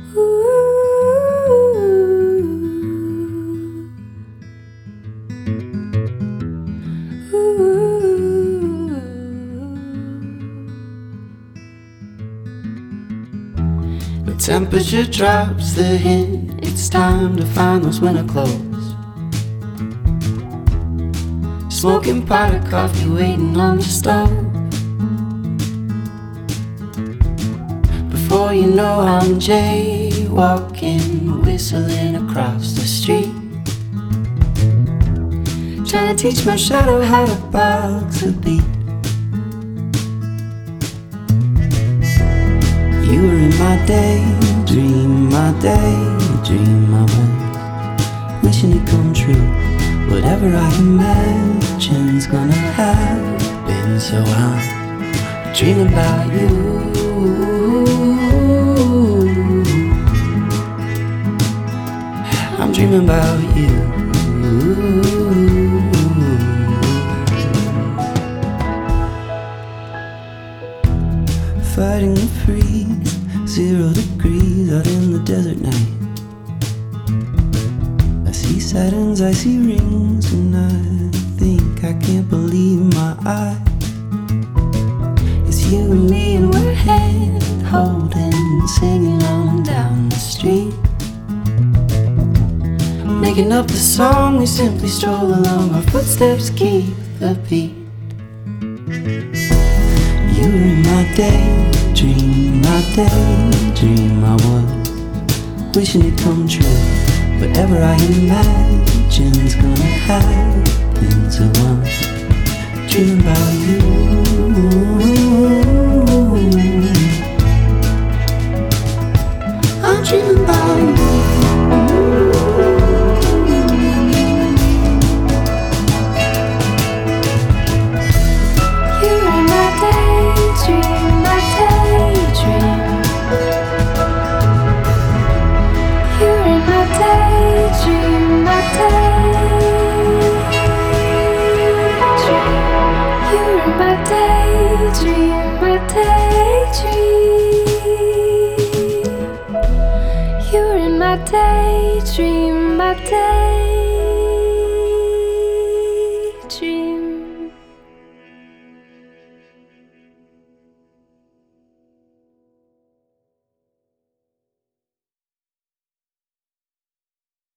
The temperature drops, the hint, it's time to find those winter clothes. Smoking pot of coffee, waiting on the stove. Before you know, I'm jaywalking, whistling across the street, trying to teach my shadow how to box a beat. You were in my daydream, I was wishing it come true. Whatever I imagine's gonna happen, so I'm dreaming about you. I'm dreaming about you. Fighting the freeze, 0 degrees out in the desert night. I see Saturn's icy rings and I think I can't believe my eyes. It's you and me and we're hand holding, singing on down the street, making up the song, we simply stroll along, our footsteps keep the beat. You were in my daydream, I was wishing it come true. Whatever I imagine's gonna happen, so I'm dreaming about you. I'm dreaming about you. You're in my daydream, my daydream.